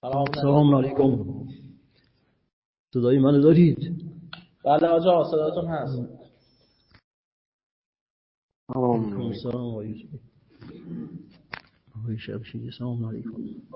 سلام علیکم. صدای منو دارید؟ بله آقا صداتون هست. سلام آقای شبشی. سلام علیکم.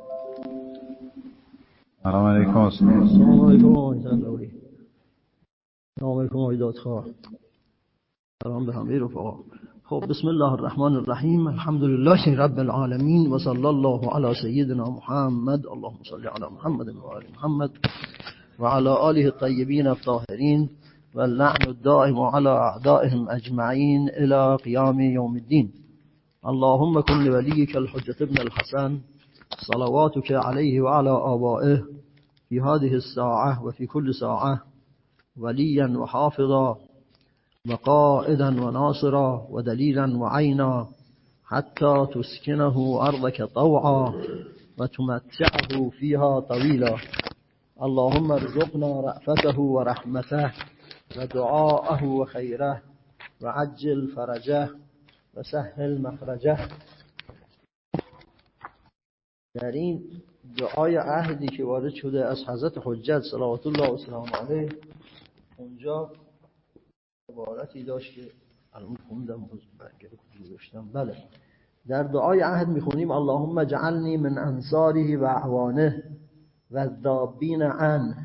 سلام علیکم. سلام علیکم آقای زنداوی. سلام علیکم آقای دادخواه. سلام به همه رفقا. خب بسم الله الرحمن الرحیم. الحمدلله رب العالمین و صلی الله علی سیدنا محمد. اللهم صل علی محمد و آل محمد و علی آله الطیبین الطاهرین و اللعن الدائم علی اعدائهم اجمعین الی قیام یوم الدین. اللهم کن لولیک الحجة ابن الحسن صلواتك علیه و علی آبائه فی هذه الساعة و فی كل ساعة ولیا و حافظا وقائدا وناصرا ودليلا وعينا حتى تسكنه أرضك طوعا وتمتعه فيها طويلا. اللهم ارزقنا رأفته ورحمته ودعاءه وخيره وعجل فرجه وسهل مخرجه. در این دعای عهدی که وارد شده از حضرت حجت صلوات الله و سلام علیه، اونجا عبارتی داشت که الان خوندم گذاشتم. بله، در دعای عهد میخونیم اللهم اجعلنی من انصاره و اعوانه و الذابین عنه،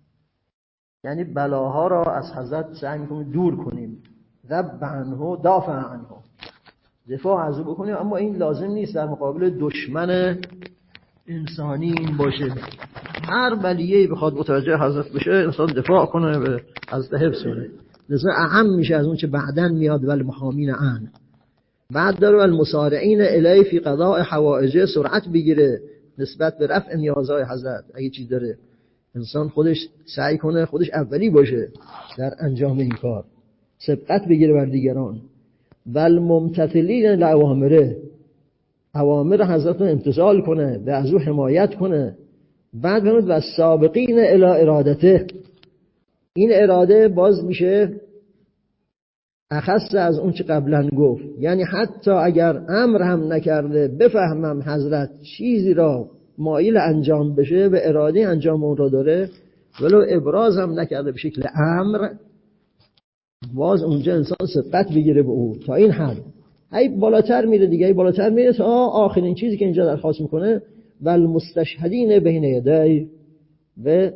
یعنی بلاها را از حضرت سعی میکنیم دور کنیم. ذب عنه دافع عنه، دفاع از او بکنیم. اما این لازم نیست در مقابل دشمن انسانی این باشه. هر بلیه‌ای بخواد متوجه حضرت بشه انسان دفاع کنه و از حفظ کنه. لذا اهم میشه از اون چه بعدن میاد. ولی محامین عن بعد داره المسارعین الی فی قضاء حوائجه، سرعت بگیره نسبت به رفع نیازهای حضرت. اگه چیز داره انسان خودش سعی کنه خودش اولی باشه در انجام این کار، سبقت بگیره بر دیگران. ول ممتثلین لاوامره، اوامر حضرت رو امتثال کنه و از او حمایت کنه. بعد بمید و سابقین الی ارادته، این اراده باز میشه اخص از اون چه قبلا گفت. یعنی حتی اگر امر هم نکرده بفهمم حضرت چیزی را مایل انجام بشه و اراده انجام اون را داره، ولو ابراز هم نکرده به شکل امر، باز اونجا انسان سبقت بگیره به او تا این حد. ای بالاتر میره دیگه، ای بالاتر میره تا آخرین چیزی که اینجا درخواست میکنه و المستشهدین بین یدی، و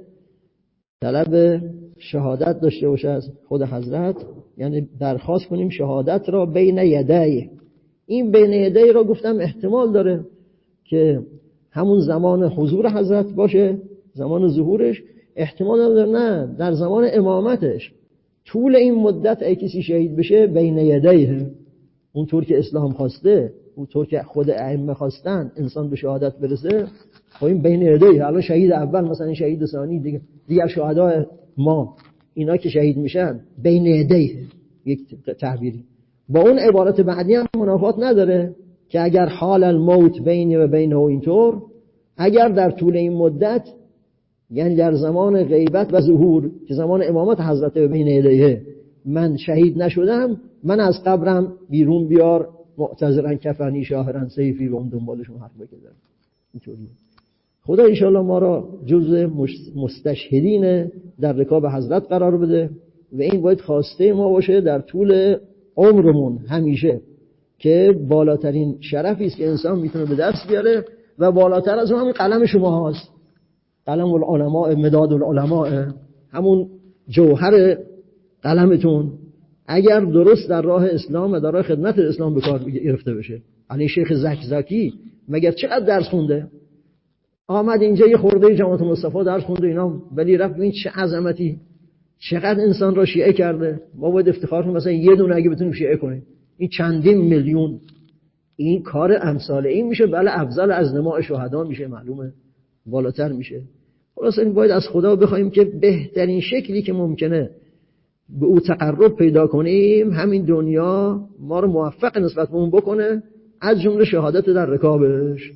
طلب شهادت داشته باشه از خود حضرت. یعنی درخواست کنیم شهادت را بین یدی. این بین یدی را گفتم احتمال داره که همون زمان حضور حضرت باشه، زمان ظهورش. احتمال داره نه در زمان امامتش، طول این مدت ای کسی شهید بشه بین یدیه، اونطور که اسلام خواسته، اونطور که خود ائمه خواستن انسان به شهادت برسه. خب این بین یدیه. الان شهید اول مثلا شهید ثانی دیگر شهدای ما اینا که شهید میشن بین یدیه، یک تعبیری. با اون عبارت بعدی هم منافات نداره که اگر حال الموت بینی و بینه و اینطور، اگر در طول این مدت، یعنی در زمان غیبت و ظهور که زمان امامت حضرت و بین یدیه، من شهید نشدم، من از قبرم بیرون بیار، معتذرا کفنی شاهرا سیفی، و اون دنبالشون حرف بکردن. اینطوریه. خدا انشاءالله ما را جزء مستشهدین در رکاب حضرت قرار بده و این باید خواسته ما باشه در طول عمرمون همیشه، که بالاترین شرفی است که انسان میتونه به دست بیاره و بالاتر از اون همون قلم شما هست. قلم العلماء مداد العلماء، همون جوهر قلمتون اگر درست در راه اسلام و در راه خدمت اسلام به کار گرفته بشه. علی شیخ زکزاکی مگر چقدر درس خونده؟ آمد اینجا یه خورده جماعت مصطفی درس خونده اینا، ولی رفت ببین چه عظمتی، چقدر انسان را شیعه کرده. ما باید افتخار کنیم مثلا یه دونه اگه بتونیم شیعه کنیم، این چندین میلیون. این کار امثال این میشه. بله افضل از نماء شهدا میشه، معلومه بالاتر میشه. خلاص این باید از خدا بخوایم که بهترین شکلی که ممکنه به او تقرب پیدا کنیم، همین دنیا ما رو موفق نسبت به اون بکنه، از جمله شهادت در رکابش.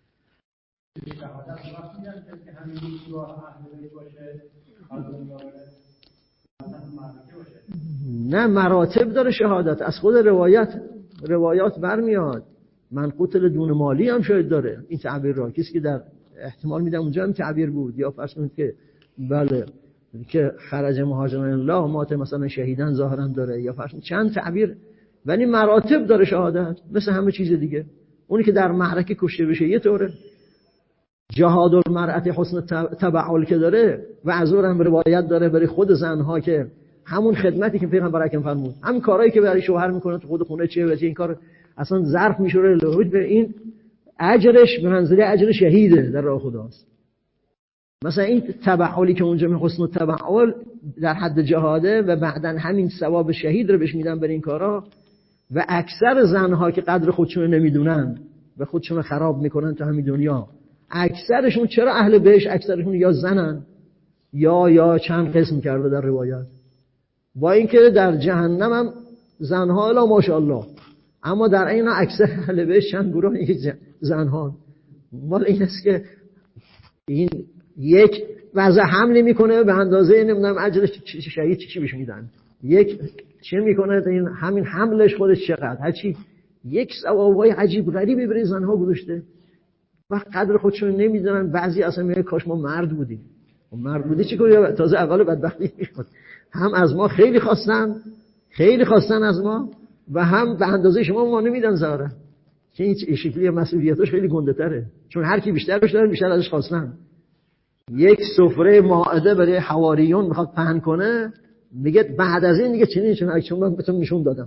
نه مراتب داره شهادت. از خود روایات برمیاد. من قتل دون مالی هم شاید داره این تعبیر را. کسی که در احتمال میدم اونجا هم تعبیر بود، یا فرض کنید که بله که خرج مهاجران الله مات مثلا شهیدن ظاهرا داره، یا فرض چند تعبیر، ولی مراتب داره شهادت مثل همه چیز دیگه. اونی که در معرکه کشته بشه یه طوره، جهاد المرأة حسن تبعل که داره و عذور هم روایت داره برای خود زنها که همون خدمتی که پیغمبر اکرم فرمود، همین کارهایی که برای شوهر میکنه تو خود خونه چه این کار اصلا ظرف میشوره لهود به این اجرش به منزله اجر شهیده در راه خداست. مثلا این تبعلی که اونجا حسن تبعل در حد جهاده و بعداً همین ثواب شهید رو بهش میدن برای این کارا. و اکثر زنها که قدر خودشون نمیدونن و خودشون خراب میکنن تو همین دنیا، اکثرشون چرا اهل بهشت؟ اکثرشون یا زنن یا چند قسم کرده در روایات، با اینکه در جهنم هم زنها الا ماشاءالله، اما در این اکثر اهل بهشت چند گروه زنها. مال این است که این یک وضع حمل میکنه به اندازه نمیدونم اجر شهید چی بهش میدن، یک چه میکنه این همین حملش خودش چقدر هرچی یک ثوابای عجیب غریبی برای زنها گذاشته و قدر خودشون نمیدونن. بعضی اصلا میگه کاش ما مرد بودیم. مرد بودی چی کنی؟ تازه اول بدبختی میشد. هم از ما خیلی خواستن از ما و هم به اندازه شما ما نمیدن ظاهرا، که این شکلی مسئولیتش خیلی گنده تره، چون هر کی بیشتر بیشتر ازش خواستن. یک سفره مائده برای حواریون میخواد پهن کنه، میگه بعد از این دیگه چون من بهتون نشون دادم.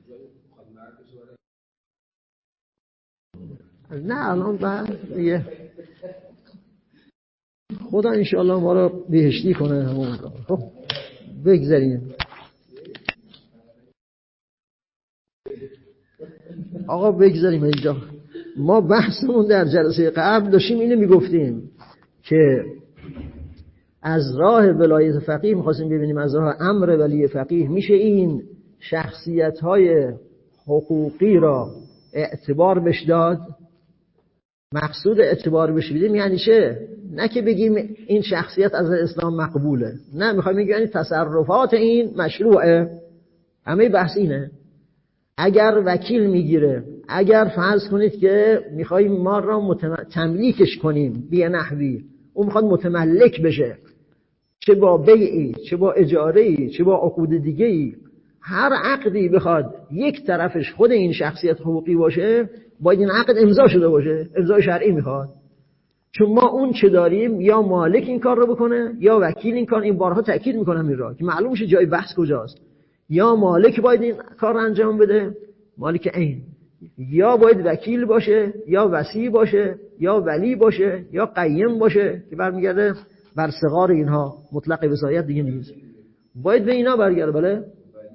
نه الان بعد خدا انشاءالله ما رو بهشتی کنه همون. خب بگذاریم آقا، بگذاریم اینجا. ما بحثمون در جلسه قبل داشتیم اینو میگفتیم که از راه ولایت فقیه می‌خواستیم ببینیم از راه امر ولی فقیه میشه این شخصیت‌های حقوقی را اعتبار بش داد. مقصود اعتبار بش بدیم یعنی چه؟ نه که بگیم این شخصیت از اسلام مقبوله، نه، میخوایم بگیم یعنی تصرفات این مشروعه. همه بحث اینه. اگر وکیل میگیره، اگر فرض کنید که میخوایم ما را تملیکش کنیم بی نحوی، اون میخواد متملک بشه، چه با بیعی، چه با اجاره‌ای، چه با عقود دیگه‌ای، هر عقدی بخواد یک طرفش خود این شخصیت حقوقی باشه، باید این عقد امضا شده باشه، امضای شرعی میخواد. چون ما اون چه داریم، یا مالک این کار رو بکنه یا وکیل این کار. این بارها تاکید میکنم این را که معلوم شه جای بحث کجاست. یا مالک باید این کار رو انجام بده، مالک عین، یا باید وکیل باشه، یا وصی باشه، یا ولی باشه، یا قیم باشه که برمیگرده بر صغار اینها، مطلق وصایت دیگه نیست، باید به اینا برگرده. بله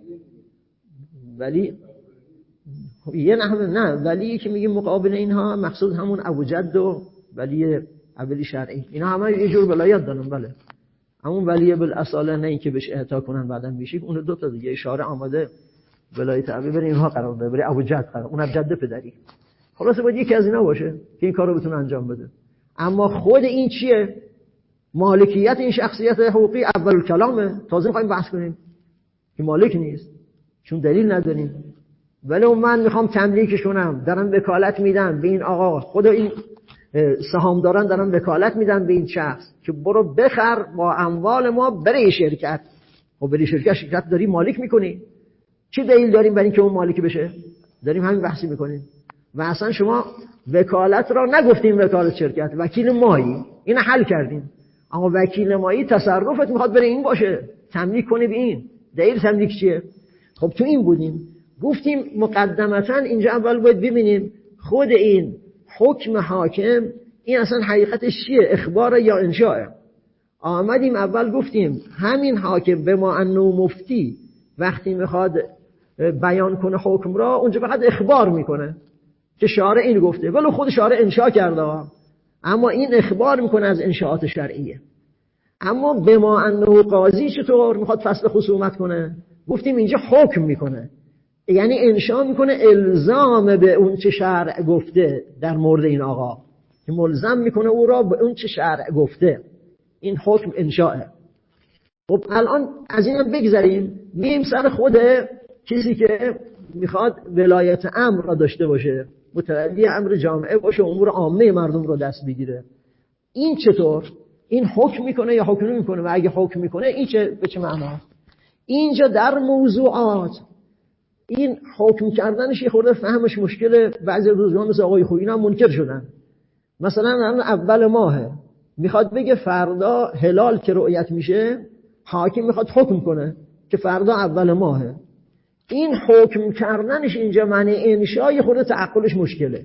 ولی یه نحوه، نه ولی که میگیم مقابل اینها مقصود همون ابوجد و ولی اولی شرعی، اینا همه یه جور ولایت دارن. بله همون ولی بالاصاله، نه اینکه بهش اعطا کنن بعدن بشید. اون دو تا دیگه اشاره آمده ولایت ابی برای اینها قرار داده، برای ابوجد قرار، اون جد پدری. خلاص باید یکی از اینا باشه که این کارو بتونه انجام بده. اما خود این چیه؟ مالکیت این شخصیت حقوقی اول کلامه. تازه می‌خوایم بحث کنیم که مالک نیست چون دلیل نداریم. ولی من میخوام تملیکش کنم، دارم وکالت میدم به این آقا، خود این سهامداران دارن وکالت میدن به این شخص که برو بخر با اموال ما برای شرکت. خب برای شرکت داری مالک میکنی، چه دلیل داریم برای اینکه اون مالک بشه؟ داریم همین بحثی میکنیم. و اصلا شما وکالت را نگفتیم وکالت شرکت، وکیل مایی، این حل کردیم. اما وکیل مایی تصرفت میخواد برای این باشه، تملیک کنی به این. دلیل تملیک چیه؟ خب تو این بودیم، گفتیم مقدمتا اینجا اول باید ببینیم خود این حکم حاکم این اصلا حقیقتش چیه، اخبار یا انشاء. آمدیم اول گفتیم همین حاکم به ما انه مفتی وقتی میخواد بیان کنه حکم را، اونجا فقط اخبار میکنه که شارع این گفته، ولی خود شارع انشاء کرده، اما این اخبار میکنه از انشاءات شرعیه. اما به ما انه قاضی چطور میخواد فصل خصومت کنه؟ گفتیم اینجا حکم میکنه، یعنی انشاء میکنه الزام به اون چه شرع گفته در مورد این آقا، که ملزم میکنه او را به اون چه شرع گفته. این حکم انشاءه. خب الان از اینم بگذاریم، مییم سر خود کسی که میخواد ولایت امر را داشته باشه، متولی امر جامعه باشه، امور عامه مردم را دست بگیره. این چطور؟ این حکم میکنه یا حکم نمیکنه؟ و اگه حکم میکنه این به چه معناست؟ اینجا در موضوعات این حکم کردنش یه خورده فهمش مشکله. بعضی روزگار مثل آقای خویی هم منکر شدن. مثلا اول ماهه، میخواد بگه فردا هلال که رؤیت میشه، حاکم میخواد حکم کنه که فردا اول ماهه. این حکم کردنش اینجا معنی انشای خود تعقلش مشکله.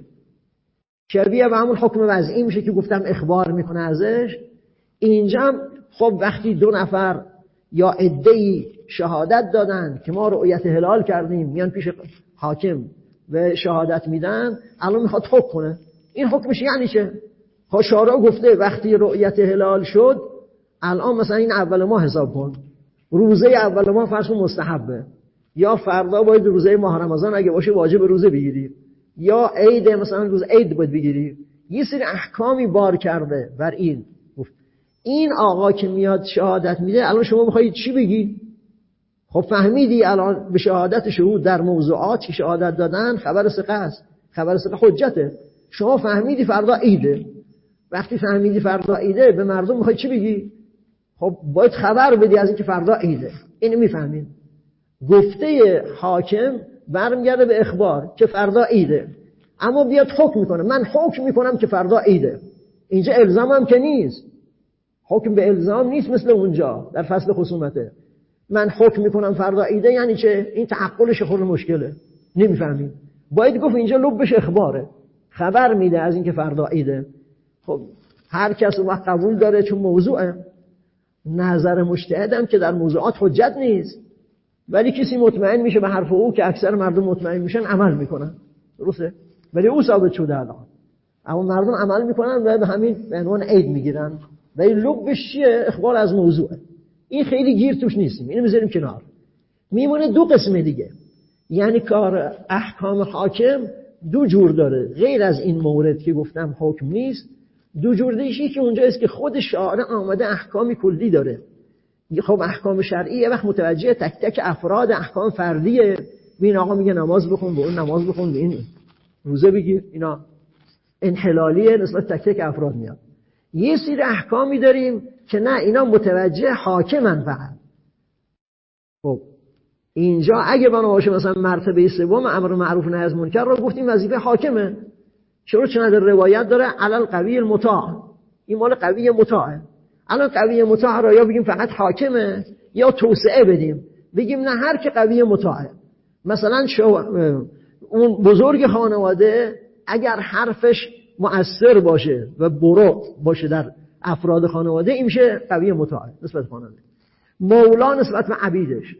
شبیه به همون حکم وضعی میشه که گفتم اخبار میکنه ازش. اینجا خب وقتی 2 نفر یا عده‌ای شهادت دادن که ما رؤیت هلال کردیم، میان پیش حاکم و شهادت میدن، الان میخواد حکم کنه. این حکمش یعنی چه؟ شارع گفته وقتی رؤیت هلال شد، الان مثلا این اول ماه حساب کن، روزه اول ماه فرض کن مستحبه، یا فردا باید روزه ماه رمضان اگه باشه واجب روزه بگیری، یا عید مثلا روز عید باید بگیری. یه سری احکامی بار کرده بر این. این آقا که میاد شهادت میده، الان شما بخواید چی بگی؟ خب فهمیدی الان به شهادت شهود در موضوعات که شهادت دادن خبر ثقه است، خبر ثقه حجته. شما فهمیدی فردا عیده. وقتی فهمیدی فردا عیده، به مردم میخوای چی بگی؟ خب باید خبر بدی از اینکه فردا عیده. اینو میفهمین. گفته حاکم برمیگرده به اخبار که فردا عیده، اما بیاد حکم میکنه. من حکم میکنم که فردا عیده. اینجا الزام هم که نیست. حکم به الزام نیست مثل اونجا در فصل خصومته. من حکم میکنم فردا عیده یعنی چه؟ این تعقلش خود مشکله، نمیفهمین. باید گفت اینجا لبش اخباره، خبر میده از اینکه فردا عیده. خب هر کس وقت قبول داره چون موضوعه. نظر مجتهدم که در موضوعات حجت نیست، ولی کسی مطمئن میشه به حرف او که اکثر مردم مطمئن میشن، عمل میکنن. درسته؟ ولی او ثابت شده الان. اما مردم عمل میکنن و به همین عنوان عید میگیرن. ولی لبش چیه؟ اخبار از موضوعه. این خیلی گیر توش نیستیم، اینو میذاریم کنار. میمونه 2 قسم دیگه. یعنی کار احکام حاکم 2 جور داره، غیر از این مورد که گفتم حکم نیست. 2 جور دیگه که اونجاست که خود شارع آمده احکام کلی داره. خب احکام شرعی یه وقت متوجه تک تک افراد احکام فردیه. این آقا میگه نماز بخون، به اون نماز بخون، به این روزه بگیر. اینا انحلالیه نسبت تک تک افراد میاد. یه سری احکامی داریم که نه، اینا متوجه حاکمن فقط. خب اینجا اگه بنا باشه مثلا مرتبه 3 امر معروف نهی از منکر رو گفتیم وظیفه حاکمه. چرا؟ چون در روایت داره علل قوی المطاع. این مال قوی مطاعه. الان قوی مطاع رو یا بگیم فقط حاکمه یا توسعه بدیم، بگیم نه هر که قوی مطاعه. مثلا اون بزرگ خانواده اگر حرفش مؤثر باشه و برو باشه در افراد خانواده، این میشه قوی مطاعه نسبت خانواده. مولا نسبت به عبیدش،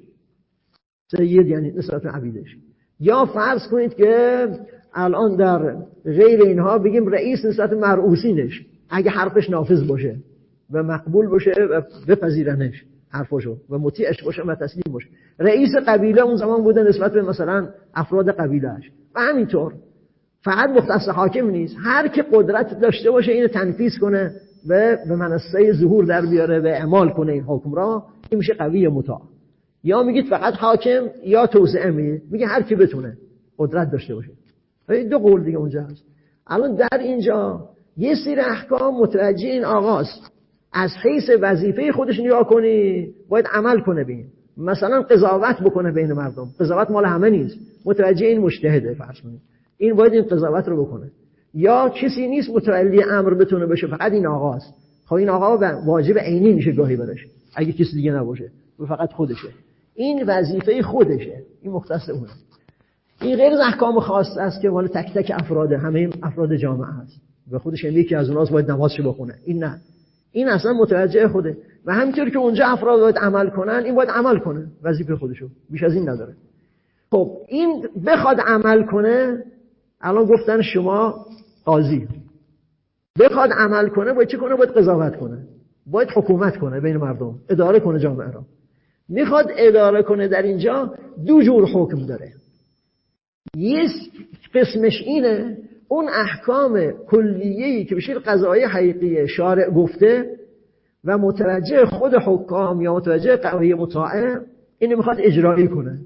سید یعنی نسبت به عبیدش. یا فرض کنید که الان در غیر اینها بگیم رئیس نسبت به مرعوسینش، اگه حرفش نافذ باشه و مقبول باشه و بپذیرنش حرفشو و مطیعش باشه و تسلیم باشه. رئیس قبیله اون زمان بوده نسبت به مثلا افراد قبیلهش. و همینطور فقط مختص حاکم نیست، هر که قدرت داشته باشه اینو تنفیذ کنه و به منصه ظهور در بیاره و اعمال کنه این حکم را، این میشه قوی مطاع. یا میگید فقط حاکم یا توسعه میگه هر کی بتونه قدرت داشته باشه. 2 قول دیگه اونجا هست. الان در اینجا یه سری احکام متوجه این آقاست، از حیث وظیفه خودش نگاه کنی باید عمل کنه بین. مثلا قضاوت بکنه بین مردم. قضاوت مال همه نیست، متوجه این مجتهده فرض کنید، این باید این قضاوت رو بکنه. یا کسی نیست متولی امر بتونه بشه، فقط این آقاست. خب این آقا واجب عینی میشه گاهی برش اگه کسی دیگه نباشه و فقط خودشه. این وظیفه خودشه، این مختص اونه. این غیر از احکام خاص است که مال تک تک افراد، همه افراد جامعه هست و خودش یکی از اوناست باید نمازش بخونه. این نه، این اصلا متوجه خوده. و همینطور که اونجا افراد باید عمل کنن، این باید عمل کنه، وظیفه خودشو، بیش از این نداره. خب این بخواد عمل کنه، الان گفتن شما قاضی بخواد عمل کنه باید چه کنه؟ باید قضاوت کنه، باید حکومت کنه بین مردم، اداره کنه جامعه را. میخواد اداره کنه، در اینجا 2 جور حکم داره. یه قسمش اینه اون احکام کلیه‌ای که بشه قضایی حقیقی شارع گفته و متوجه خود حکام یا متوجه قوی مطاعه، اینو میخواد اجرایی کنه.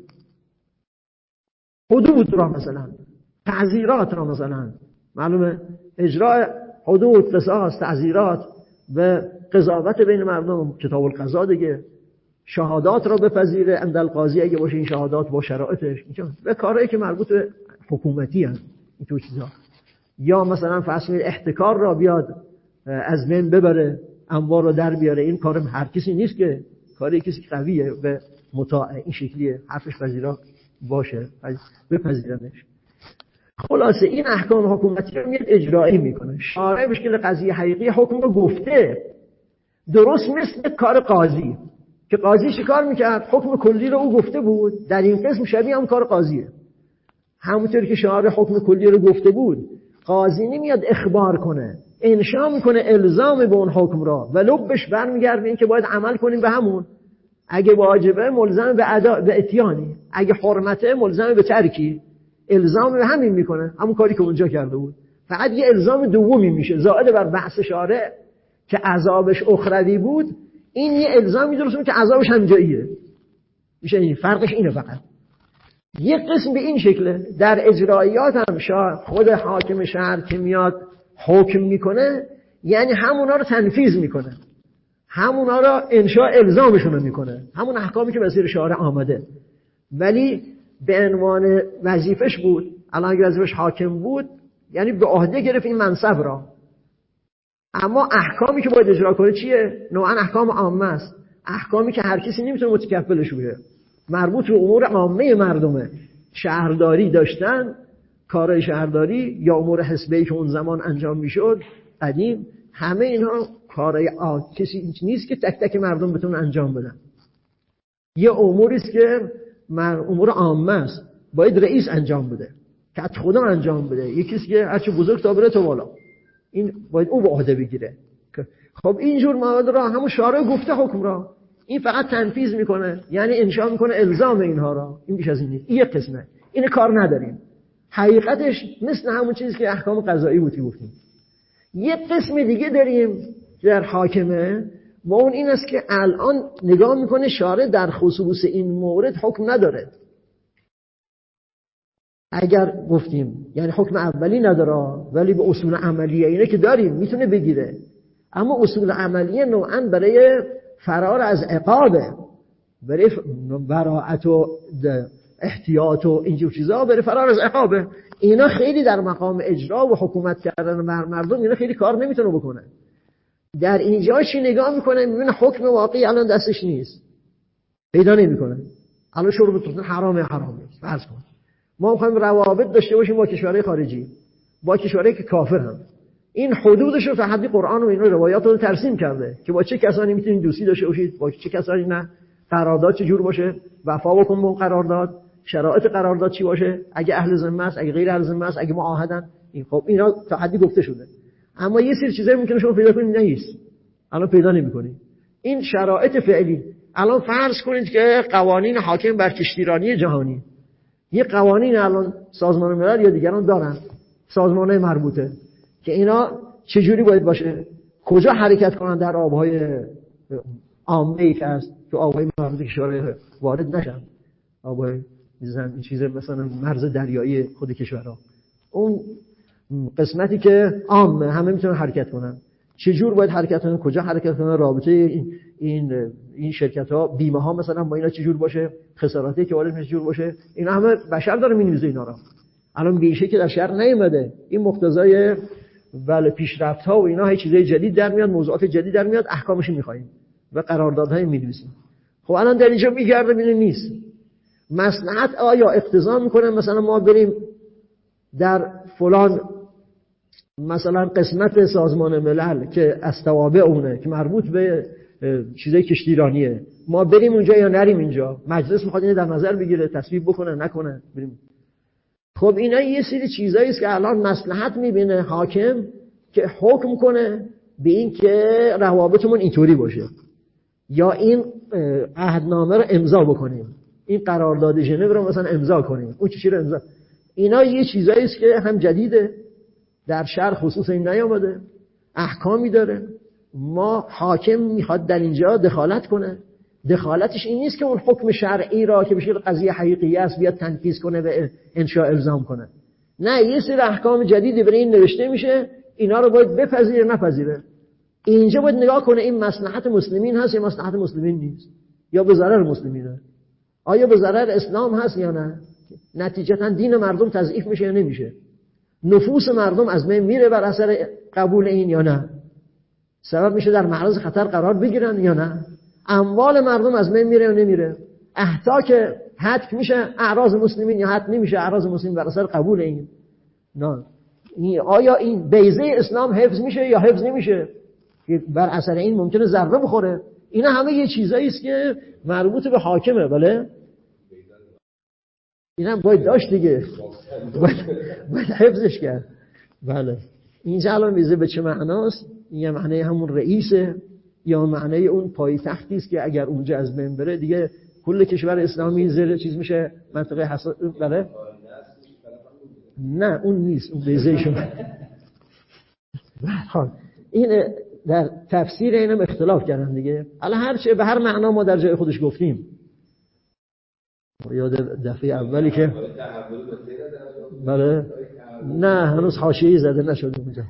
حدود را مثلا، تعزیرات را مثلا، معلومه اجرای حدود، قصاص، تعزیرات و قضاوت بین مردم، کتاب القضا دیگه، شهادات را بپذیره عند القاضی اگه باشه این شهادات با شرایطش، و کارهایی که مربوط به حکومتی هست این تو چیزا. یا مثلا فرض احتکار را بیاد از بین ببره، اموال رو در بیاره. این کار هر کسی نیست که، کاری کسی قویه و مطاع این شکلیه، حرفش پذیرا باشه بپذیرنش. خلاصه این احکام حکومتی رو میاد اجرایی میکنه. شارع مشکل قضیه حقیقی حکم رو گفته، درست مثل کار قاضی که قاضی شکار میکرد، حکم کلی رو او گفته بود، در این قسم شبیه هم کار قاضیه. همونطور که شارع حکم کلی رو گفته بود، قاضی نمیاد اخبار کنه، انشا میکنه الزام به اون حکم را و لبش برمیگرده این که باید عمل کنیم به همون. اگه واجبه ملزم به اتیانی، اگه حرمته ملزم به ترکی، الزام به همین میکنه، همون کاری که اونجا کرده بود. فقط یه الزام دومی میشه زائد بر بحث شارع که عذابش اخروی بود، این یه الزامی درست که عذابش هم جاییه میشه. این فرقش اینه. فقط یه قسم به این شکله. در اجرایات هم خود حاکم شهر که میاد حکم میکنه، یعنی همونا رو تنفیذ میکنه، همونا رو انشاء الزامشون رو میکنه، همون احکامی که وزیر شارع آمده. ولی به عنوان وظیفش بود، الان اگه وظیفش حاکم بود یعنی به عهده گرفت این منصب را. اما احکامی که باید اجرا کنه چیه؟ نوعا احکام عامه است، احکامی که هر کسی نمیتونه متکفلش بشه، مربوط به امور عامه مردمه. شهرداری داشتن، کارهای شهرداری یا امور حسبه‌ای که اون زمان انجام میشد قدیم، همه اینها کارهای کسی نیست که تک تک مردم بتونن انجام بدن. یه اموری است که امور عامه است، باید رئیس انجام بده، که خدا انجام بده، یکیست که هرچی بزرگ تا بره تو بالا، این باید او به عهده بگیره. خب اینجور مواد را همون شارع گفته حکم را، این فقط تنفیذ میکنه، یعنی انشاء میکنه الزام اینها را. این بیش از این نیست. این یک قسمه، این کار نداریم. حقیقتش مثل همون چیزی که احکام قضایی بودی گفتیم. یک قسم دیگه داریم در حاکمه، و اون این است که الان نگاه میکنه شارع در خصوص این مورد حکم نداره. اگر گفتیم یعنی حکم اولی نداره، ولی به اصول عملیه اینه که داریم میتونه بگیره. اما اصول عملیه نوعاً برای فرار از عقابه، برای براءت و احتیاط و اینجور چیزا، برای فرار از عقابه. اینا خیلی در مقام اجرا و حکومت کردن مردم اینا خیلی کار نمیتونه بکنه. در اینجا چی نگاه میکنه؟ میبینه حکم واقعی الان دستش نیست، پیدا نمیکنه. الان شروع به حرامه فرض کن ما میخوایم روابط داشته باشیم با کشورهای خارجی، با کشورهایی که کافر هم، این حدودش رو تا حدی قرآن و این روایات رو ترسیم کرده که با چه کسانی میتونید دوستی داشته باشید، با چه کسانی نه، قرارداد چه جور باشه، وفا بکن با قرارداد، شرایط قرارداد چی باشه، اگه اهل ذمه است، اگه غیر اهل ذمه است، اگه معاهدن. این خب اینا تا حدی گفته شده. اما یه سری چیزایی ممکنه شما پیدا کنید نیست، الان پیدا نمی‌کنید. این شرایط فعلی. الان فرض کنید که قوانین حاکم بر کشتیرانی جهانی، یه قوانین الان سازمان ملل یا دیگران دارن، سازمان‌های مربوطه، که اینا چجوری باید باشه، کجا حرکت کنن در آبهای عامه‌ای که هست، تو آبهای مربوط کشور وارد نشن، آبهای این چیز مثلا مرز دریایی خود کشورها، اون قسمتی که عامه همه میتونن حرکت کنن، چجور باید حرکت کنن، کجا حرکت کنن، رابطه این شرکت ها، بیمه ها مثلا با اینا چجور باشه، خساراتی که وارد چجور باشه، اینا همه بشر داره می‌نویسه اینا را. الان بیشه که در شرق نیومده، این مقتضای بله پیشرفت ها و اینا، هی چیزای جدید در میاد، موضوعات جدید در میاد، احکامش می‌خوایم و قراردادهای می‌نویسیم. خب الان در اینجا میگرده ببینه نیست مصلحت، آیا اقتضا میکنه مثلا ما بریم در فلان مثلا قسمت سازمان ملل که از توابع اونه که مربوط به چیزای کشتیرانیه، ما بریم اونجا یا نریم اینجا؟ مجلس میخواد اینو در نظر بگیره، تصویب بکنه نکنه، بریم. خب اینا یه سری چیزایی است که الان مصلحت میبینه حاکم که حکم کنه به این که روابطمون اینطوری باشه، یا این عهدنامه رو امضا بکنیم، این قرارداد ژنو رو مثلا امضا کنیم، اون چیزی رو امضا. اینا یه چیزایی است که هم جدیده، در شرق خصوص این نیامده، احکامی داره. ما حاکم میخواد در اینجا دخالت کنه، دخالتش این نیست که اون حکم شرعی را که بشه قضیه حقیقی است بیاد تنفیذ کنه و انشاء الزام کنه. نه، یه سری احکام جدیدی برای این نوشته میشه اینا رو باید بپذیره نپذیره. اینجا باید نگاه کنه این مصلحت مسلمین هست یا مصلحت مسلمین نیست، یا به ضرر مسلمینه، آیا به ضرر اسلام هست یا نه. نتیجتا دین مردم تضعیف میشه یا نمیشه، نفوس مردم از بین میره بر اثر قبول این یا نه، سبب میشه در معرض خطر قرار بگیرن یا نه، اموال مردم از بین میره یا نمیره، احتا که حد میشه اعراض مسلمین یا حد نمیشه اعراض مسلمین بر اثر قبول این. نه آیا این بیضه اسلام حفظ میشه یا حفظ نمیشه که بر اثر این ممکنه ضربه بخوره. اینا همه یه چیزایی است که مربوط به حاکمه. بله اینا باید داشت دیگه، باید حفظش کرد. بله اینجا الان بیزه به چه معناست؟ یه معنی همون رئیسه یا معنی اون پایتختی است که اگر اونجا از بین بره دیگه کل کشور اسلامی زیر چیز میشه، منطقه حساس. بله نه اون نیست، اون بیزه شما. این در تفسیر اینم اختلاف کردن دیگه. الان هر چه به هر معنا ما در جای خودش گفتیم. یاد دفعه اولی که بله نه هنوز حاشیه‌ای زده نشده اونجا.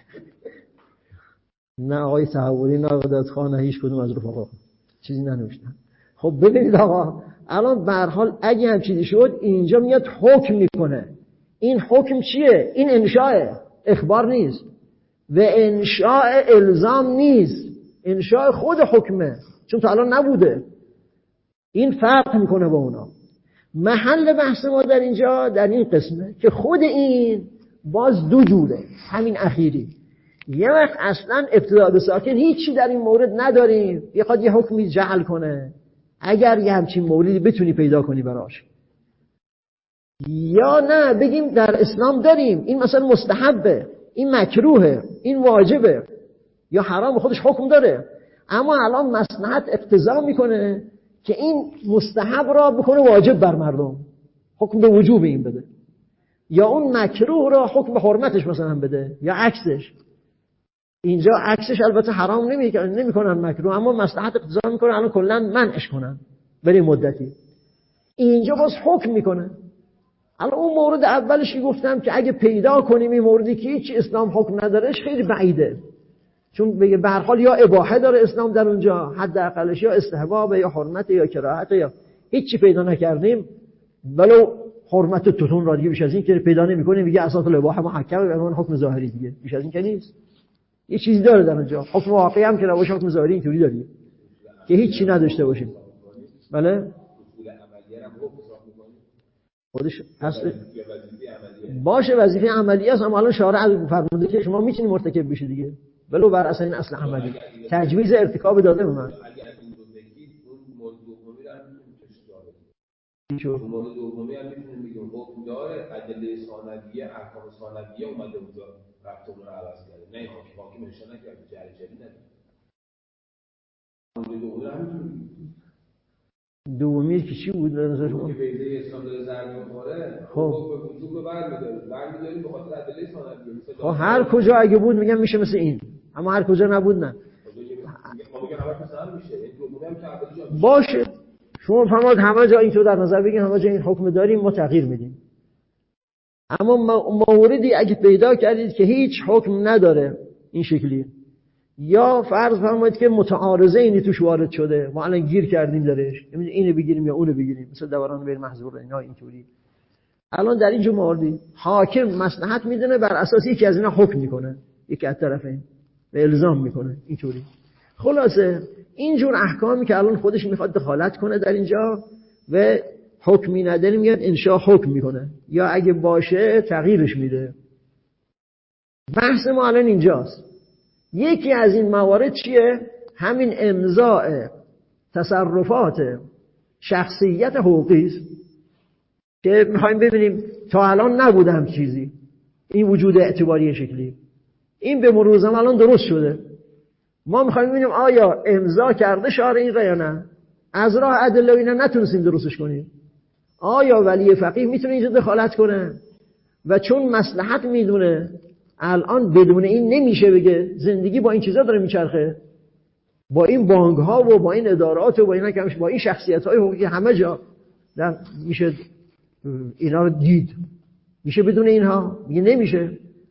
نه آقای تحولی نه قدرت خان نه هیچ کدوم از رفقا چیزی ننوشتن. خب ببینید آقا الان به هر حال اگه هم چیزی شد اینجا میاد حکم میکنه. این حکم چیه؟ این انشاء، اخبار نیست و انشاء الزام نیست، انشاء خود حکمه چون تا الان نبوده. این فرق میکنه با اونا. محل بحث ما در اینجا در این قسمه که خود این باز دو جوره. همین اخیری یه وقت اصلا ابتدا به ساکن هیچی در این مورد نداریم، بخواد یه حکمی جعل کنه اگر یه همچین موردی بتونی پیدا کنی براش، یا نه بگیم در اسلام داریم این مثلا مستحبه، این مکروهه، این واجبه یا حرام، خودش حکم داره اما الان مصلحت اقتضا میکنه که این مستحب را بکنه واجب بر مردم، حکم به وجوب این بده، یا اون مکروه را حکم به حرمتش مثلا بده یا عکسش. اینجا عکسش البته حرام نمیکنن مکروه، اما مصلحت اقتضا میکنه الان کلا منعش کنن برای مدتی. اینجا باز حکم میکنه. الان اون مورد اولش که گفتم که اگه پیدا کنیم این موردی که هیچ اسلام حکم ندارهش خیلی بعیده، چون به هر حال یا اباحه داره اسلام در اونجا حداقلش، یا استحباب یا حرمت یا کراهت، یا هیچی پیدا نکردیم ولو حرمت توتون را دیگه بیش از این که پیدا نمی‌کنیم، میگه اساس الاباحه محکمه به عنوان حکم ظاهری دیگه بیش از این که نیست. یه چیزی داره در اونجا حکم واقعی هم که نباشه، حکم ظاهری اینطوری داریم که هیچی نداشته باشیم. بله خودش اصل باشه وظیفه عملی است، اما الان شارع فرموده که شما میتونید مرتکب بشید دیگه ولو بر اساس این اصل عملی تجویز ارتکاب داده به من. مورد دومی هم میتونیم بگیم حکم داره ادله ثانویه احکام ثانویه اومده اونجا رفتمون رو عوض کرده، نه حاکم نشون نکرده جری نداره. دومی که چی بود نظر شما؟ که بیضه اسلام داره ضرر می‌خوره، خب به وجوب برمی‌داریم به خاطر ادله ثانویه. خب هر کجا اگه بود میگم میشه مثل این، اما هر کجا نبود نه. باشه شما فرمود همه جا اینطور در نظر بگین همه جا این حکم داریم ما تغییر میدیم، اما موردی اگه پیدا کردید که هیچ حکم نداره این شکلی، یا فرض فرمایید که متعارضه اینی توش وارد شده ما الان گیر کردیم درش، اینو بگیریم یا اونو بگیریم، مثل دوران بین محظور اینا اینطوری. الان در این جو موردی حاکم مصلحت میدونه بر اساس یکی از اینا حکم میکنه، یکی از طرفین به الزام میکنه اینطوری. خلاصه اینجور احکامی که الان خودش میخواد دخالت کنه در اینجا و حکمی نداره میاد انشاء حکم میکنه، یا اگه باشه تغییرش میده. بحث ما الان اینجاست. یکی از این موارد چیه؟ همین امضاء تصرفات شخصیت حقوقی است که میخوایم ببینیم تا الان نبوده هم چیزی این وجود اعتباری شکلی، این به مرور زمان الان درست شده. ما میخوایم ببینیم آیا امضا کرده شارع این را یا نه. از راه ادله اینا نتونستیم درستش کنیم. آیا ولی فقیه میتونه اینجا دخالت کنه؟ و چون مصلحت میدونه الان بدون این نمیشه بگه زندگی با این چیزا داره میچرخه، با این بانک ها و با این ادارات و با اینا که با این شخصیت های حقوقی همه جا میشه اینا رو دید، میشه بدون اینها؟ میگه نمیشه.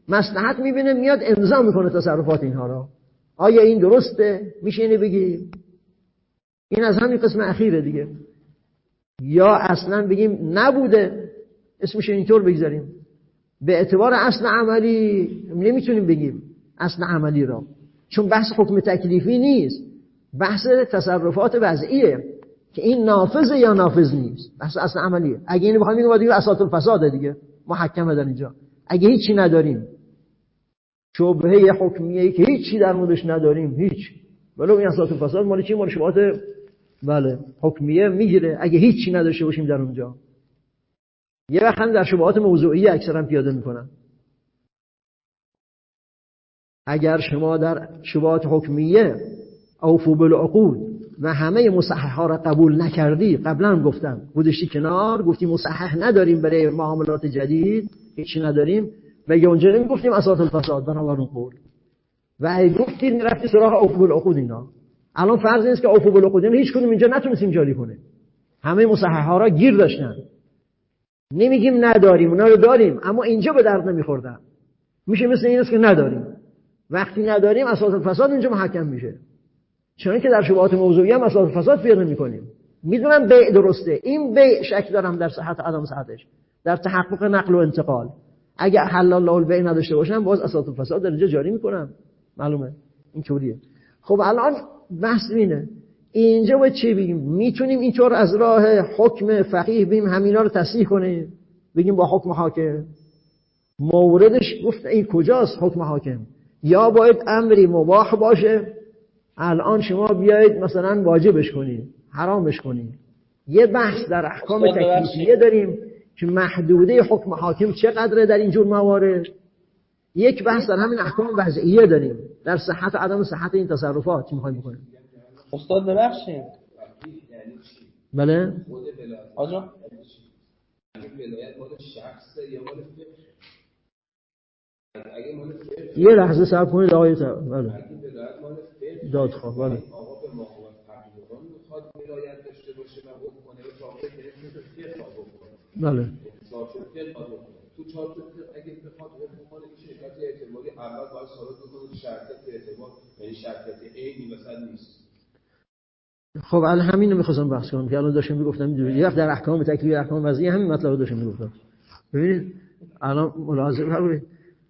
مصلحت میبینه میاد امضا میکنه تصرفات اینها را. آیا این درسته؟ میشه اینو بگی؟ این از همین قسم اخیره دیگه. یا اصلا بگیم نبوده، اسمش اینطور بگذاریم. به اعتبار اصل عملی نمیتونیم بگیم اصل عملی را، چون بحث حکم تکلیفی نیست، بحث تصرفات وضعیه که این نافذه یا نافذ نیست. بحث اصل عملیه. اگه اینو بخوایم بگیم دیگه اساس الفساده دیگه، محکمه در اینجا. اگه هیچی نداریم، شبهه حکمیه که هیچی در موردش نداریم، هیچ، ولو این اساس الفساد مال چی؟ مال شبهات بله حکمیه میگیره. اگه هیچی نداشته باشیم در اونجا، یه وقت هم در شبهات موضوعیه اکثرا پیاده میکنن. اگر شما در شبهات حکمیه اوفوا بالعقود و همه مصحح ها را قبول نکردی، قبلا گفتم گذاشتی کنار، گفتی مصحح نداریم برای معاملات جدید، هیچی نداریم، و اونجا نمیگفتیم اساس الفساد بنابر اون قول، و اگه گفتی رفتی سراغ اوفوا بالعقود. اینا الان فرض نیست که اوفوا بالعقود هیچ کدوم اینجا نتونستیم جاری کنه، همه مصحح ها را گیر داشتن. نمیگیم نداریم، اونا رو داریم، اما اینجا به درد نمیخوردن. میشه مثل این است که نداریم. وقتی نداریم اساس الفساد اینجا محکم میشه، چون که در شبهات موضوعی هم اساس الفساد پیاده میکنیم. میدونم بیع درسته، این بیع شک دارم در صحت عدم صحتش، در تحقق نقل و انتقال. اگه حلال الله البیع نداشته باشم باز اساس الفساد در اینجا جاری میکنم، معلومه اینطوریه. خب الان بحث اینه، اینجا باید چی بگیم؟ میتونیم اینطور از راه حکم فقیه بگیم همینا رو تصحیح کنیم، بگیم با حکم حاکم موردش گفت این کجاست حکم حاکم، یا باید امری مباح باشه الان شما بیایید مثلا واجبش کنید، حرامش کنید. یه بحث در احکام تکلیفیه داریم که محدوده حکم حاکم چقدره در اینجور موارد. یک بحث در همین احکام وضعیه داریم در صحت و عدم صحت این تصرفات چی می‌خوایم بکنیم. استاد ببخشید بله آجا ولایت مال شخصه یا مال فقه؟ اگه مال فقه یه لحظه صبر کنید آقای بله اگه ولایت مال فقه دادخواه بله آقا به مقام تقریبا میخواد ولایت داشته باشه و حکم کنه به واقع که فقه بکنه. بله چارچوب فقه بکنه. تو چارچوب اگه بخواد حکم کنه میشه شرط اعتباری اول باید ثابت بکنه شرط اعتبار، یعنی شرط عینی مثلا نیست. خب الان همین رو می‌خواستم بحث کنم که الان داشتم میگفتم یه وقت در احکام تکلیفی احکام وضعیه همین مطلب رو داشتم میگفتم. ببینید الان ملاحظه فرمایید،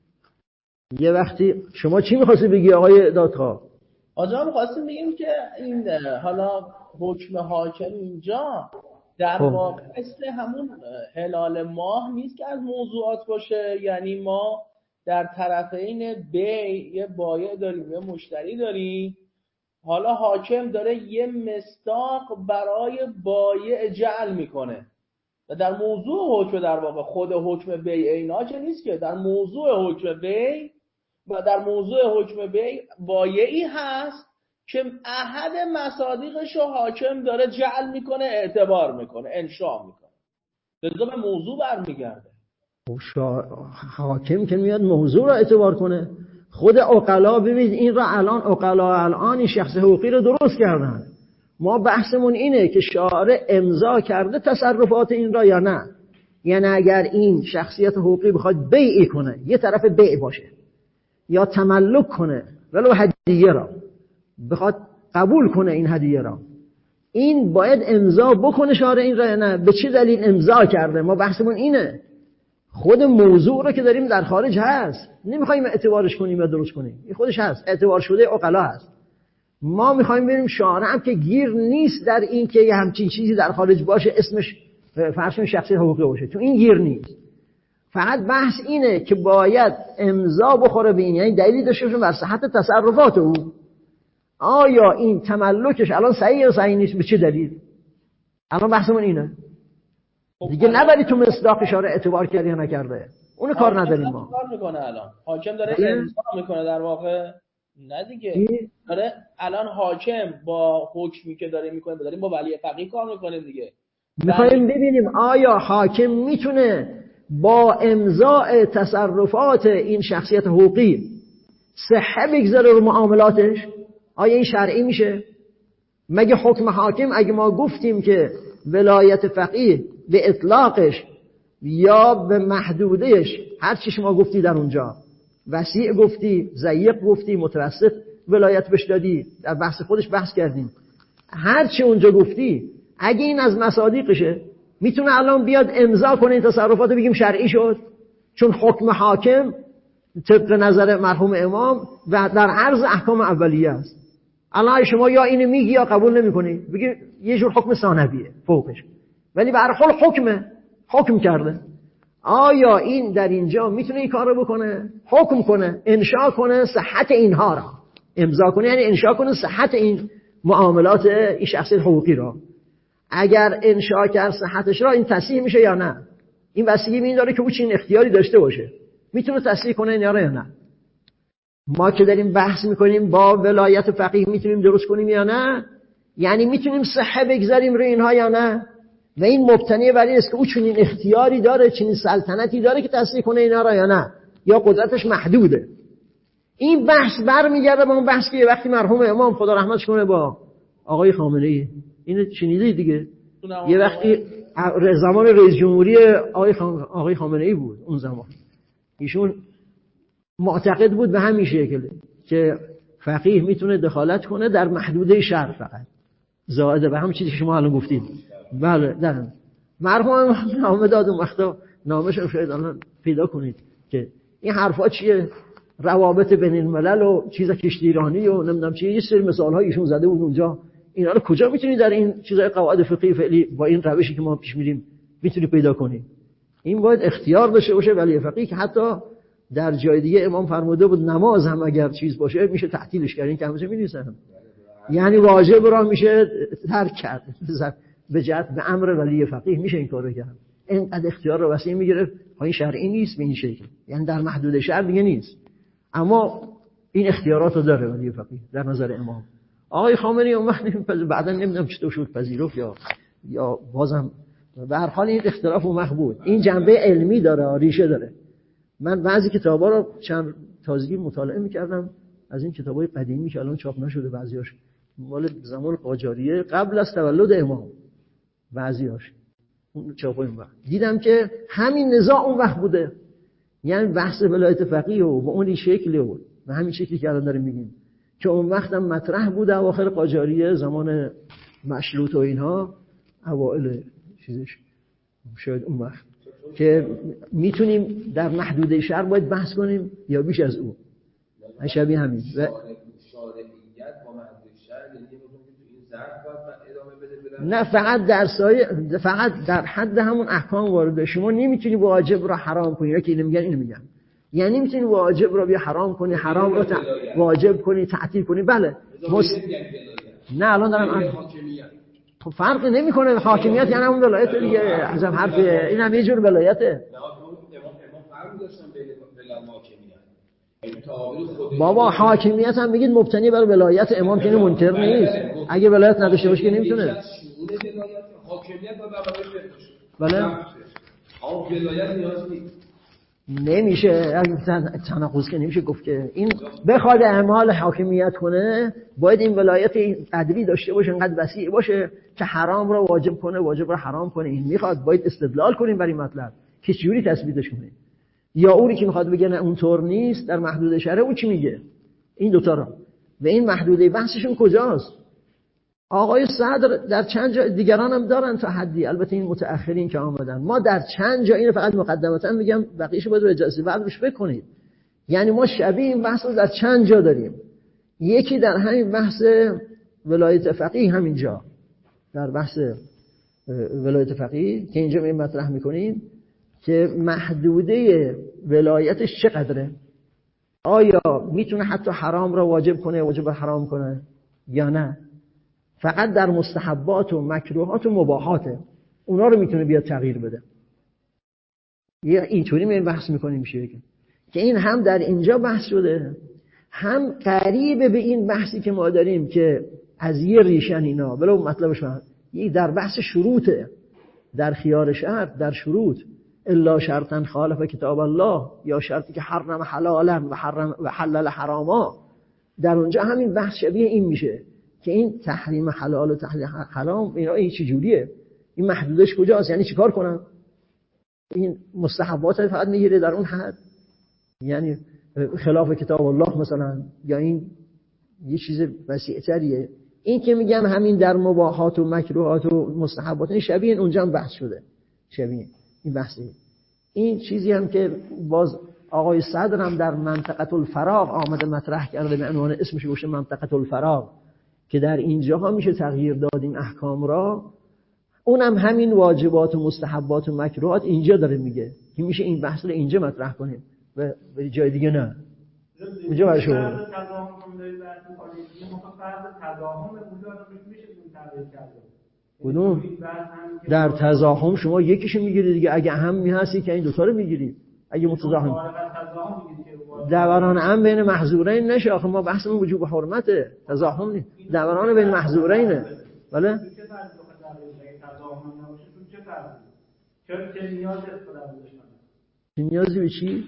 یه وقتی شما چی می‌خواستی بگی آقای دادخواه؟ آجا می‌خواستیم بگیم که این حالا حکم حاکم اینجا در واقع مثل همون هلال ماه نیست که از موضوعات باشه، یعنی ما در طرفین بیع یه بایع داریم یه مشتری داریم، حالا حاکم داره یه مصداق برای بایع جعل میکنه و در موضوع حکم در واقع خود حکم بیع اینا که نیست، که در موضوع حکم بیع و در موضوع حکم بیع بایعی هست که احد مصادیقش رو حاکم داره جعل میکنه، اعتبار میکنه، انشاء میکنه، لذا به موضوع برمیگرده. حاکم که میاد موضوع رو اعتبار کنه. خود عقلا ببینید این را الان عقلا الان این شخص حقوقی رو درست کردن. ما بحثمون اینه که شارع امضا کرده تصرفات این را یا نه. یعنی اگر این شخصیت حقوقی بخواد بیع کنه، یه طرف بیع باشه یا تملک کنه ولو هدیه را بخواد قبول کنه، این هدیه را این باید امضا بکنه شارع این را یا نه. به چه دلیل امضا کرده؟ ما بحثمون اینه. خود موضوع رو که داریم در خارج هست، نمیخوایم اعتبارش کنیم یا درست کنیم، این خودش هست، اعتبار شده عقلا هست. ما میخوایم ببینیم شارع هم که گیر نیست در این که یه همچین چیزی در خارج باشه اسمش فرض شخصی حقوقی باشه، تو این گیر نیست. فقط بحث اینه که باید امضا بخوره به این، یعنی دلیلی داشته باشه بر صحت تصرفات او. آیا این تملکش الان صحیح یا صحیح نیست؟ به چه دلیل؟ الان بحثمون اینه دیگه. نبری تو مصداق شارع اعتبار کرده یا نکرده، اونو کار نداریم ما. کار میکنه الان حاکم داره امضا میکنه در واقع، نه دیگه داره الان حاکم با حکمی که داره میکنه داریم با ولی فقیه کار میکنه دیگه. میخوایم ببینیم آیا حاکم میتونه با امضاء تصرفات این شخصیت حقوقی صحه بگذاره رو معاملاتش؟ آیا این شرعی میشه؟ مگه حکم حاکم اگه ما گفتیم که ولایت فقیه به اطلاقش یا به محدودهش هر چی شما گفتی در اونجا وسیع گفتی، ضیق گفتی، متوسط ولایت بهش دادی، در بحث خودش بحث کردیم. هر چی اونجا گفتی اگه این از مصادیقشه میتونه الان بیاد امضا کنه این تصرفات بگیم شرعی شد، چون حکم حاکم طبق نظر مرحوم امام و در عرض احکام اولیه است. الان شما یا اینو میگی یا قبول نمیکنی، بگی یه جور حکم ثانویه فوقش، ولی به هر حال حکم کرده. آیا این در اینجا میتونه این کار رو بکنه؟ حکم کنه، انشاء کنه صحت اینها را، امضا کنه یعنی انشاء کنه صحت این معاملات این شخصیت حقوقی را. اگر انشاء کرد صحتش را، این تصحیح میشه یا نه؟ این وسیله این داره که او چین اختیاری داشته باشه، میتونه تصحیح کنه این یا نه؟ ما که داریم بحث میکنیم با ولایت فقیه میتونیم درست کنیم یا نه، یعنی میتونیم صحه بگذاریم روی اینها یا نه. و این مبتنی بر این است که او چنین اختیاری داره، چنین سلطنتی داره که تصحیح کنه اینا را یا نه، یا قدرتش محدوده. این بحث برمیگرده به اون بحث که یه وقتی مرحوم امام خدا رحمتش کنه با آقای خامنه‌ای، اینو شنیدید دیگه، یه وقتی زمان رئیس جمهوری آقای خامنه‌ای بود، اون زمان ایشون معتقد بود به همین شکل که فقیه میتونه دخالت کنه در محدوده شرع فقط، زائده به همون چیزی که شما الان گفتید. بله در مرحوم نامه داد، اون وقتا نامش رو شاید الان پیدا کنید که این حرفا چیه، روابط بین الملل و چیز کشتیرانی و نمیدونم چیه، یه سری مثال‌ها ایشون زده بود اونجا. اینا رو کجا میتونید در این چیزای قواعد فقهی فعلی با این روشی که ما پیش میریم میتونی پیدا کنی؟ این باید اختیار داشته باشه ولی فقیه، که حتی در جای دیگه امام فرموده بود نماز هم اگر چیز باشه میشه تعطیلش کرد. این که همه می‌نویسن، یعنی واجب را میشه ترک کرد به جهت به امر ولی فقیه میشه این کارو کرد. اینقدر اختیار رو وسیع میگیره، این شرعی نیست به این شکل، یعنی در محدود شرع دیگه نیست، اما این اختیارات رو داره ولی فقیه در نظر امام. آقای خامنه‌ای اون وقت بعدا نمیدونم چطور شد پذیرفت یا بازم به هر حال این اختلاف و مخبود. این جنبه علمی داره، ریشه داره. من بعضی کتابا رو چند تازگی مطالعه میکردم، از این کتابای قدیمی که الان چاپ نشده، بعضیاش مال زمان قاجاریه قبل از تولد امام، بعضیاش اون چاپای اون وقت دیدم که همین نزاع اون وقت بوده، یعنی بحث ولایت فقیه و به اون شکلی و به همین شکلی که الان داریم میگیم که اون وقت هم مطرح بوده، اواخر قاجاریه، زمان مشروط و اینها، اوائل چیزش شاید اون وقت که میتونیم در محدوده شرع باید بحث کنیم یا بیش از اون. شبیه همین و شارعیت با محدوده شرع یعنی این ظرف باید ادامه بده، نه فقط در حد همون احکام وارده. شما نمیتونی واجب را حرام کنی، یا که اینو میگن اینو میگن، یعنی میتونی واجب را بیا حرام کنی، حرام را واجب کنی، تعطیل کنی. بله نه الان دارم خب فرق نمیکنه، حاکمیت یعنی همون ولایت دیگه، عجب حرفه، این هم یه جور ولایته. بابا حاکمیت هم میگید مبتنی بر ولایت امام، که منکر نیست، اگه ولایت نداشته باشه که نمیتونه. حاکمیت با بله ولایت نیاز نیست، نمیشه تناقض که نمیشه گفت که این بخواد اعمال حاکمیت کنه باید این ولایت عدلی داشته باشه، انقدر وسیع باشه که حرام را واجب کنه، واجب را حرام کنه. این میخواد باید استدلال کنیم برای مطلب که چجوری تثبیتش کنه، یا اونی که میخواد بگه نه اونطور نیست در محدود شرع، او چی میگه؟ این دوتا را و این محدوده بحثشون کجاست؟ آقای صدر در چند جا، دیگران هم دارن تا حدی، البته این متأخرین که آمدن، ما در چند جا، اینو فقط مقدمتا میگم، بقیه‌شو باید اجازه بعد روش بکنید. یعنی ما شبیه این بحث رو در چند جا داریم. یکی در همین بحث ولایت فقیه، همینجا در بحث ولایت فقیه که اینجا می مطرح میکنیم که محدوده ولایتش چقدره، آیا میتونه حتی حرام را واجب کنه، واجب را حرام کنه یا نه، فقط در مستحبات و مکروهات و مباحاته، اونا رو میتونه بیاد تغییر بده. یه اینطوری می بحث میکنیم میشه که این هم در اینجا بحث شده، هم قریب به این بحثی که ما داریم که از یه ریشن اینا بلو مطلبش من یک در بحث شروطه، در خیار شرط، در شروط الا شرطا خالف کتاب الله، یا شرطی که حرم حلالا و حلل حراما، در اونجا همین بحث شبیه این میشه که این تحریم حلال و تحریم حرام اینا این چه جوریه، این محدودش کجاست، یعنی چیکار کنم؟ این مستحبات فقط میگیره در اون حد، یعنی خلاف کتاب الله مثلا، یا این یه چیز وسیع‌تریه. این که میگم همین در مباحات و مکروهات و مستحبات این شبیه اونجا هم بحث شده، شبیه این بحثی. این چیزی هم که باز آقای صدر هم در منطقه الفراغ آمده مطرح کرده به عنوان اسمش گوشه منطقه الفراغ، که در اینجاها میشه تغییر داد این احکام را. اونم همین واجبات و مستحبات و مکروهات اینجا داره میگه که میشه این بحث رو اینجا مطرح کنیم و به جای دیگه نه. اونجا برای شما کدوم؟ در تضاهم شما یکیشو میگیری دیگه، اگه اهمی هستی که این دوتا رو میگیری. اگه متضاهم دوران هم بین محظورین نشه، آخه ما بحثمون وجوب حرمته، تضاهم نیست، دوران بین محظورینه. بله چه نیازی به چی؟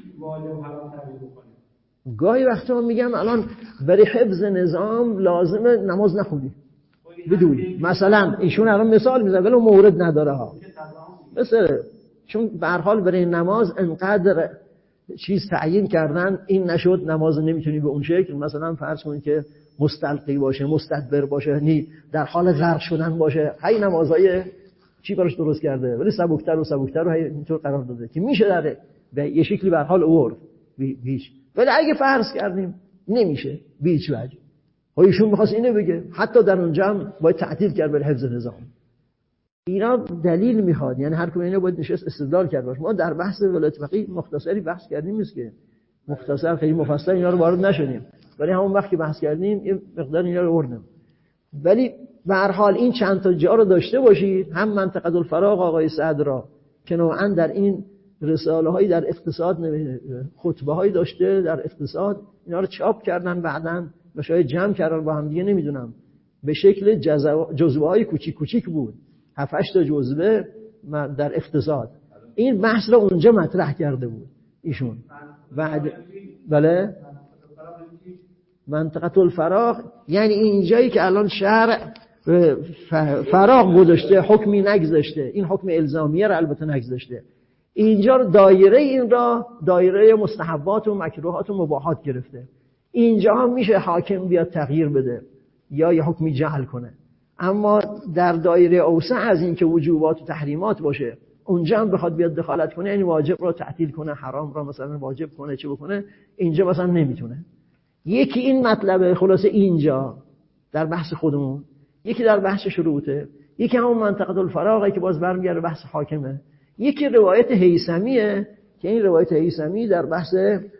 گاهی وقتا میگم الان برای حفظ نظام لازمه نماز نخونی بدونی، مثلا ایشون الان مثال میزنه ولی مورد نداره ها، مثلا چون به هر حال برای نماز انقدر چیز تعیین کردن، این نشد نماز نمیتونی به اون شکل، مثلا فرض کن که مستلقی باشه، مستدبر باشه، یعنی در حال غرق شدن باشه، هی نمازهای چی براش درست کرده ولی سبکتر و سبکتر رو اینطور قرار داده که میشه در به یه شکلی به هر حال آورد هیچ. ولی اگه فرض کردیم نمیشه به هیچ وجه، ایشون می‌خواست اینو بگه حتی در اونجا هم باید تعطیل کرد برای حفظ نظام. اینا دلیل میخواد، یعنی هر کدوم اینا باید نشست استدلال کرد باشه. ما در بحث ولایت فقیه مختصری بحث کردیم نیست که مختصر خیلی مفصل اینا رو وارد نشدیم، ولی همون وقتی بحث کردیم یه مقدار اینا رو آوردیم. ولی به هر حال این چند تا جا رو داشته باشید، هم منطقه الفراغ آقای سعد را که نوعا در این رساله هایی در اقتصاد خطبه هایی داشته در اقتصاد، اینا رو چاپ کردن بعداً و شاید جمع کردن با هم دیگه نمیدونم، به شکل جزوه های کوچیک کوچیک بود، 7-8 تا جزوه در اقتصاد. این بحث رو اونجا مطرح کرده بود ایشون. بعد بله منطقه الفراغ یعنی اینجایی که الان شرع فراغ گذاشته، حکمی نگذاشته، این حکم الزامیه رو البته نگذاشته، اینجا رو دایره این را دایره مستحبات و مکروهات و مباحات گرفته. اینجا هم میشه حاکم بیاد تغییر بده یا یه حکمی جعل کنه، اما در دایره اوسع از این که وجوبات و تحریمات باشه اونجا هم بخواد بیاد دخالت کنه، یعنی واجب رو تعطیل کنه، حرام رو مثلا واجب کنه، چه بکنه، اینجا مثلا نمیتونه. یکی این مطلبه خلاصه اینجا در بحث خودمون، یکی در بحث شروطه، یکی همون منطقه الفراغه که باز برمیگرده بحث حاکمه، یکی روایت هیثمیه که این روایت هیثمی در بحث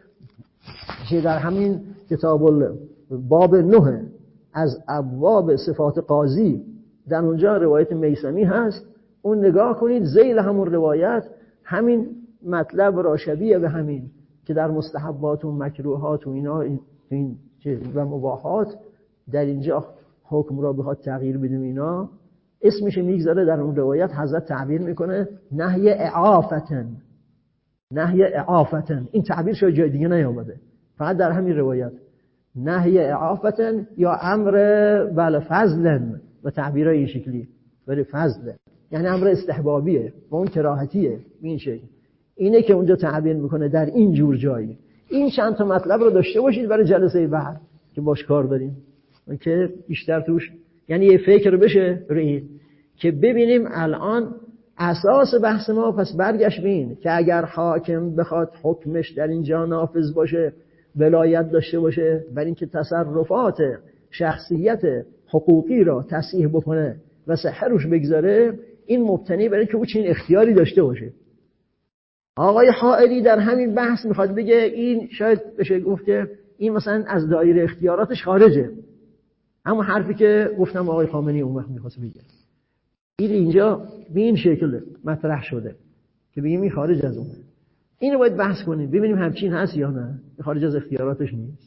که در همین کتاب باب 9 از ابواب صفات قاضی در اونجا روایت میثمی هست، اون نگاه کنید ذیل همون روایت همین مطلب را شبیه به همین که در مستحبات و مکروهات و اینا این و مباحات در اینجا حکم را بخواد تغییر بده، اینا اسمش میگذاره در اون روایت حضرت تعبیر میکنه نهی اعافتن، نهی اعافتن، این تعبیر شاید جای دیگه نیامده، فقط در همین روایت نهی اعافتن یا امر بله فضلن و تعبیرای این شکلی، ولی فضل یعنی امر استحبابیه و اون کراهتیه، این شکل اینه که اونجا تعبیر میکنه در این جور جایی. این چند تا مطلب رو داشته باشید برای جلسه بعد که باش کار داریم که بیشتر توش یعنی یه فکر بشه روی که ببینیم الان اساس بحث ما پس برگشت بین که اگر حاکم بخواد حکمش در اینجا نافذ باشه، ولایت داشته باشه بر اینکه تصرفات شخصیت حقوقی را تصحیح بکنه و صحه روش بگذاره، این مبتنی بر اینکه او چنین اختیاری داشته باشه. آقای حائری در همین بحث میخواد بگه این شاید بشه گفت که این مثلا از دایره اختیاراتش خارجه، همون حرفی که گفتم آقای خامنه‌ای اون وقت میخواست بگه. این اینجا به این شکل مطرح شده که بگیم این خارج از اونه. اینو باید بحث کنیم ببینیم همچین هست یا نه، خارج از اختیاراتش نیست.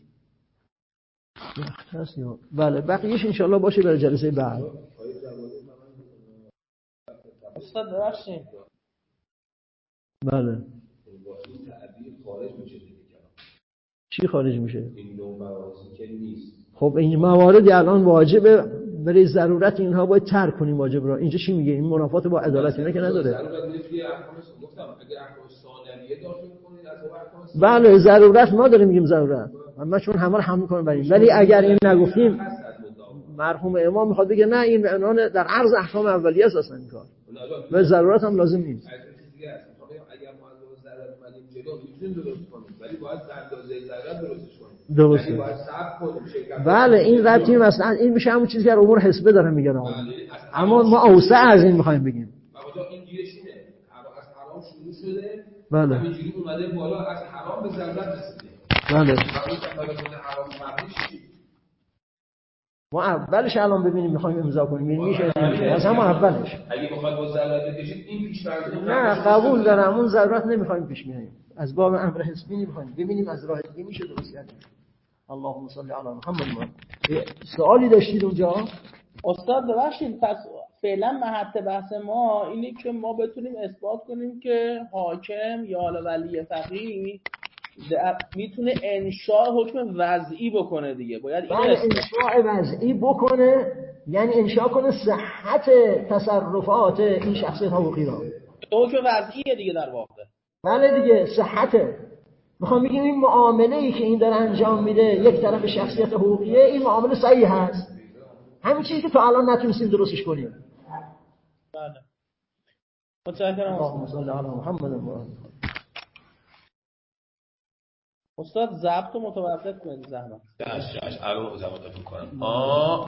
هست یا بله، بقیه‌اش انشالله باشه برای جلسه بعد. استاد ببخشید. بله. چی خارج میشه؟ این نوع مواردی که نیست. خب این مواردی الان واجبه برای ضرورت اینها باید ترک کنیم واجب را. اینجا چی میگه؟ این منافات با عدالت اینا که نداره. ضرورت نیست که احکام گفتم اگه احکام ثانویه داخل کنید بله ضرورت ما داریم میگیم ضرورت. من چون همه رو حمل می‌کنم بریم. ولی اگر این نگفتیم مرحوم امام میخواد بگه نه این عنوان در عرض احکام اولیه است اصلا این کار. و ضرورت هم لازم نیست. اگر ما از ضرورت اومدیم جلو میتونیم درست کنیم ولی باید اندازه ضرورت درستش کنیم. درسته. یعنی باید صبر کنیم شرکت. بله این ربطی مثلا این میشه همون چیزی که در امور حسبه داره میگه. اما ما اوسع از این میخوایم بگیم. آقا این گیرش اینه. از حرام شروع شده. بله. همینجوری اومده بالا از حرام به ضرورت رسیده. بله. حرام ما اولش الان ببینیم میخوایم امضا کنیم این میشه نمیشه از همون اولش اگه بخواد با ضرورت بکشید این پیش‌فرض نه قبول دارم اون ضرورت نمیخوایم پیش میاریم از باب امر حسبی نمیخوایم ببینیم از راه دیگه میشه درست کرد. اللهم صل علی محمد. سوالی داشتید اونجا استاد ببخشید پس فعلا محط بحث ما اینه که ما بتونیم اثبات کنیم که حاکم یا ولی فقیه میتونه انشاء حکم وضعی بکنه دیگه باید این انشاء وضعی بکنه یعنی انشاء کنه صحت تصرفات این شخصیت حقوقی را حکم وضعیه دیگه در واقع. بله دیگه صحته میخوام بگیم این معامله ای که این داره انجام میده یک طرف شخصیت حقوقیه این معامله صحیح هست همین چیزی که تا الان نتونستیم درستش کنیم. بله متشکرم اللهم صل علی محمد. استاد ضبط متوقف کنید زحمت. الان متوقف می‌کنم.